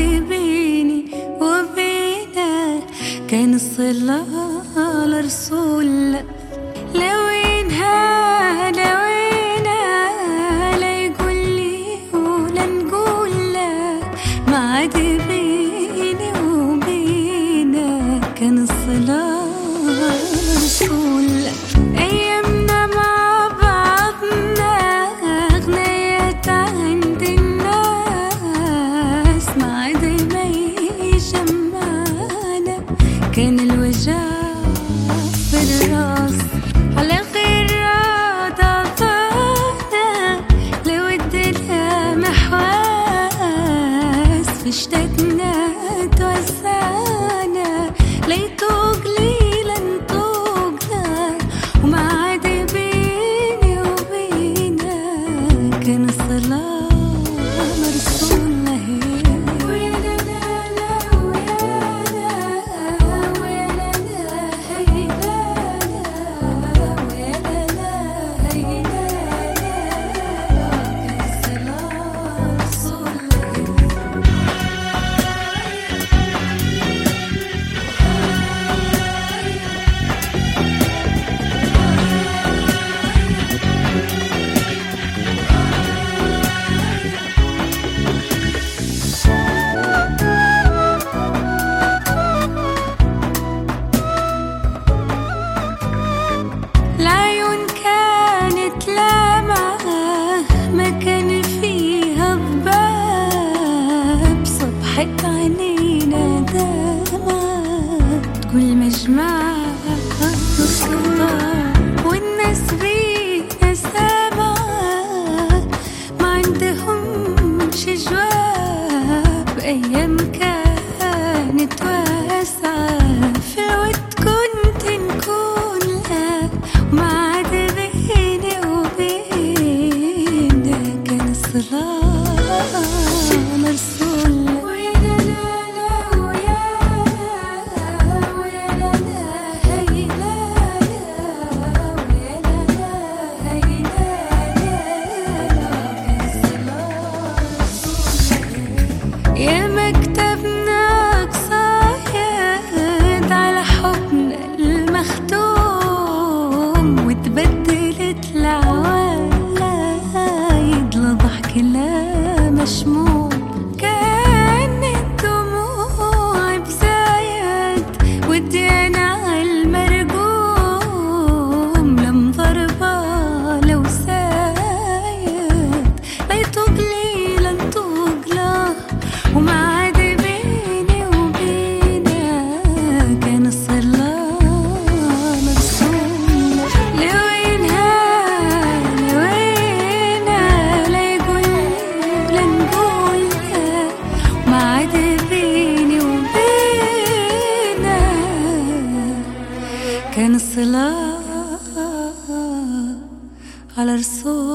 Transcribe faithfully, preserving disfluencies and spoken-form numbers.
بيني وبينه كان الصلاة لرسول. لوينها لوينها لا يقول لي ولا نقول له، ما عاد بيني وبينه كان الصلاة لرسول. أيامنا مع بعضنا غنيت عند الناس، ما عاد ما يجمعنا كان الوجع في الراس. على غير ضعفنا لو ادينا محواس، في شتاتنا توسعنا ليتو قليلا طوقنا، وما عاد بيني وبينا كان الصلاة مرسولنا. العيون كانت لامعة ما كان فيها ضباب، صبحت عينينا دمعة تقول مجمعة الصباح، والناس بينا سامعة ما عندهمش جواب. أيام كانت واسعة في الود كنت نكون لها، ما عاد بيني وبينها كان الصلاة مرسول. ويا لا لا ويا لا ويا لا لا هي لا لا ويا لا لا هي لا لا كان الصلاة مرسول. يا مكتبنا قصايد على حبنا المختوم، وتبدلت العوايد لضحك لا مشموم. كانت دموع بزايد ودينا عالمرقوم، لم ضربة لو سايد ليتو قليلا طوقله، وما عاد بيني وبينه كان الصلاة مرسول. لوينها لوينها لا يقول لا نقول له، ما عاد بيني وبينه كان الصلاة على رسول.